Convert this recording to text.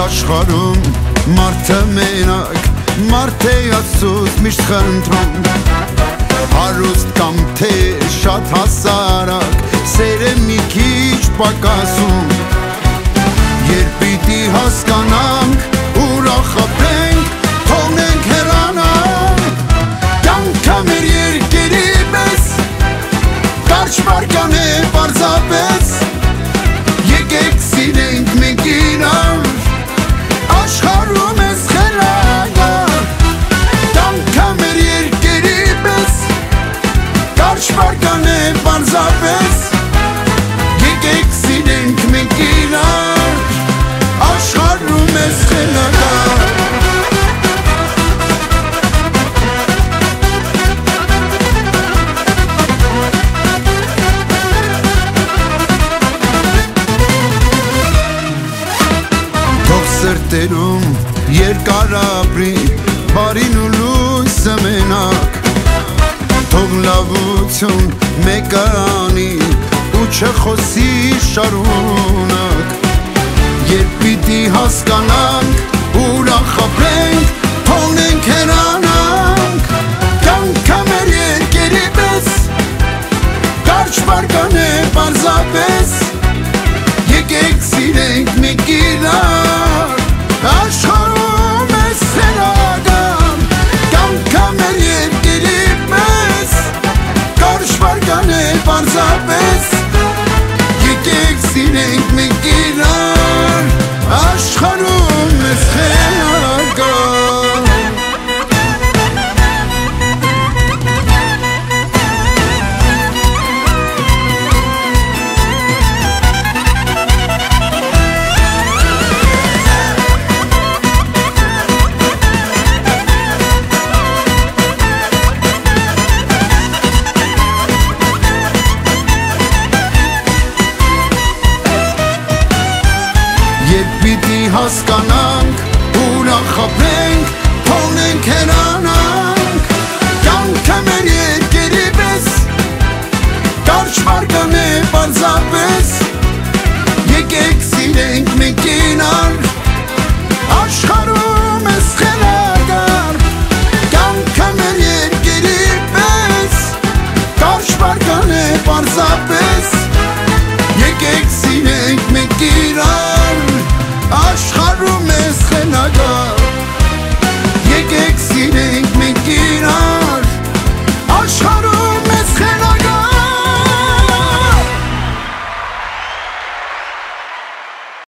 աշխարհում մարդը մենակ, մարդ է Աստծուց միշտ խնդրում, հարուստ կամ թե շատ հասարակ, սեր է մի քիչ պակասում, երբ պիտի հասկանանք, ուրախ ապրենք, թողնենք հեռանանք, կյանքը մեր երկերի պես, կարճ բարկան է պարզապես, եկեք սիրենք մենք իրար, աշխարհում ես խելագար, կյանքը մեր երկերի պես, կարճ բարկան է պարզապես, եկեք սիրենք մենք իրար, աշխարհում ես խելագար։ Սրտերում երկար ապրի, բարին ու լույսը մենակ, թող լավություն մեկը անի ու չխոսի շարունակ, երբ պիտի հասկանանք, ուրախ ապրենք, թողնենք հեռանանք, կյանքը մեր երկերի պես, կարճ բարկան է պարզապես, եկեք սիրենք մենք իրար, աշխարհում ես խելագար, կյանքը մեր երկերի պես, կարճ բարկան է պարզապես, եկեք սիրենք մենք իրար, աշխարհում ես խելագար։ Երբ պիտի հասկանանք, ուրախ ապրենք, թողնենք հեռանանք, կյանքը մեր երկերի պես, կարճ բարկան է պարզապես, եկեք սիրենք մենք իրար,